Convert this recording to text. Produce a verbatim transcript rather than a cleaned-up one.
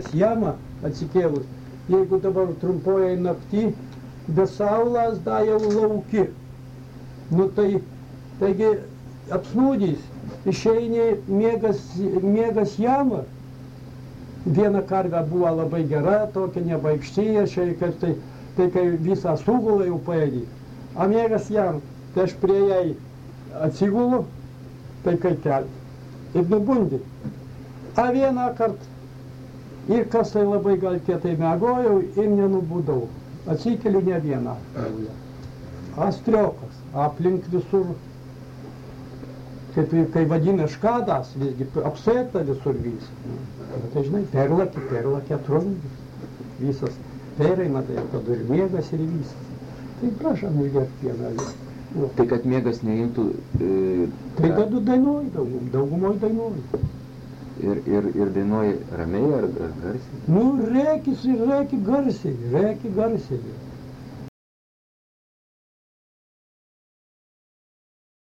miegas jamą atsikėlus. Jeigu dabar trumpoje naktį, be saulas da jau lauki. Nu tai, taigi apsnūdys, išeini miegas, miegas jamą. Viena karvė buvo labai gera, tokia nebaikštyja, šiai, tai, tai kai visą sugulą jau paėdį. A miegas jam, tai aš prie jai atsigulu, tai kai kelt. Ir nubundi. A vieną kartą. Ir kas tai labai gal kietai mėgojau ir nenubudau. Atsikeliu ne vieną. Astriokas. Aplink visur, kaip, kai vadina škadas, visgi apsėta visur vis. Tai žinai, perlakį, perlakį atrodo. Visas pereina, tai tada ir miegas ir visas. Tai prašom išgerti pieną. Nu. Tai kad miegas neimtų... E, tai tada dainuoji, daugum, daugumoj dainuoji. Ir, ir, ir dainuoji ramiai ar, ar garsiai? Nu, rėkis ir rėki garsiai, rėki garsiai.